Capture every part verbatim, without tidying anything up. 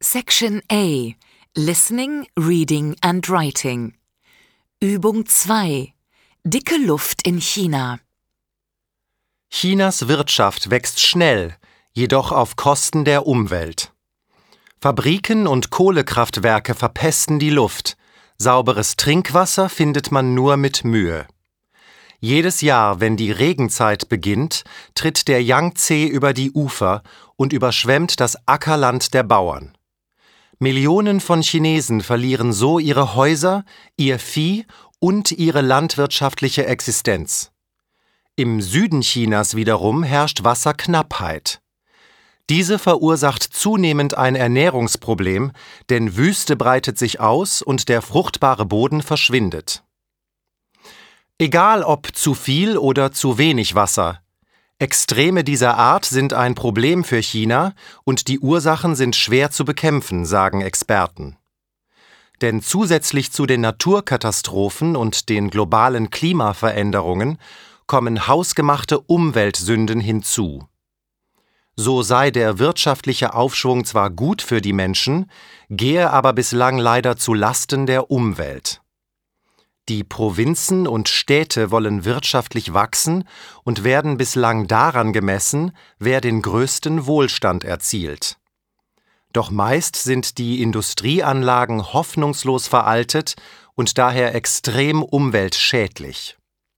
Section A. Listening, Reading and Writing. Übung zwei. Dicke Luft in China. Chinas Wirtschaft wächst schnell, jedoch auf Kosten der Umwelt. Fabriken und Kohlekraftwerke verpesten die Luft. Sauberes Trinkwasser findet man nur mit Mühe. Jedes Jahr, wenn die Regenzeit beginnt, tritt der Yangtze über die Ufer und überschwemmt das Ackerland der Bauern. Millionen von Chinesen verlieren so ihre Häuser, ihr Vieh und ihre landwirtschaftliche Existenz. Im Süden Chinas wiederum herrscht Wasserknappheit. Diese verursacht zunehmend ein Ernährungsproblem, denn Wüste breitet sich aus und der fruchtbare Boden verschwindet. Egal ob zu viel oder zu wenig Wasser, Extreme dieser Art sind ein Problem für China und die Ursachen sind schwer zu bekämpfen, sagen Experten. Denn zusätzlich zu den Naturkatastrophen und den globalen Klimaveränderungen kommen hausgemachte Umweltsünden hinzu. So sei der wirtschaftliche Aufschwung zwar gut für die Menschen, gehe aber bislang leider zu Lasten der Umwelt. Die Provinzen und Städte wollen wirtschaftlich wachsen und werden bislang daran gemessen, wer den größten Wohlstand erzielt. Doch meist sind die Industrieanlagen hoffnungslos veraltet und daher extrem umweltschädlich.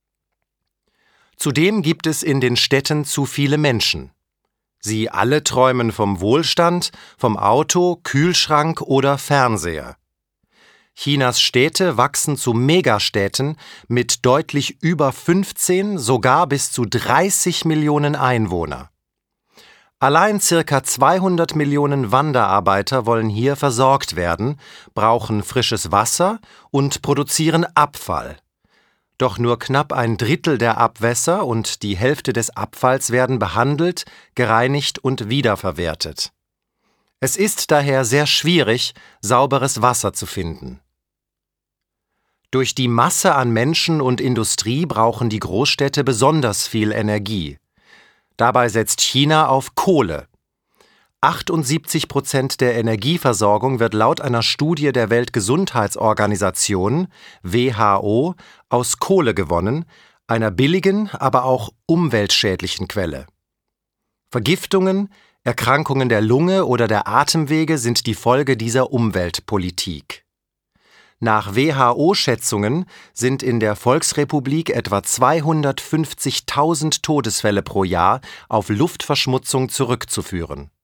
Zudem gibt es in den Städten zu viele Menschen. Sie alle träumen vom Wohlstand, vom Auto, Kühlschrank oder Fernseher. Chinas Städte wachsen zu Megastädten mit deutlich über fünfzehn, sogar bis zu dreißig Millionen Einwohner. Allein circa zweihundert Millionen Wanderarbeiter wollen hier versorgt werden, brauchen frisches Wasser und produzieren Abfall. Doch nur knapp ein Drittel der Abwässer und die Hälfte des Abfalls werden behandelt, gereinigt und wiederverwertet. Es ist daher sehr schwierig, sauberes Wasser zu finden. Durch die Masse an Menschen und Industrie brauchen die Großstädte besonders viel Energie. Dabei setzt China auf Kohle. achtundsiebzig Prozent der Energieversorgung wird laut einer Studie der Weltgesundheitsorganisation W H O aus Kohle gewonnen, einer billigen, aber auch umweltschädlichen Quelle. Vergiftungen, Erkrankungen der Lunge oder der Atemwege sind die Folge dieser Umweltpolitik. Nach W H O-Schätzungen sind in der Volksrepublik etwa zweihundertfünfzigtausend Todesfälle pro Jahr auf Luftverschmutzung zurückzuführen.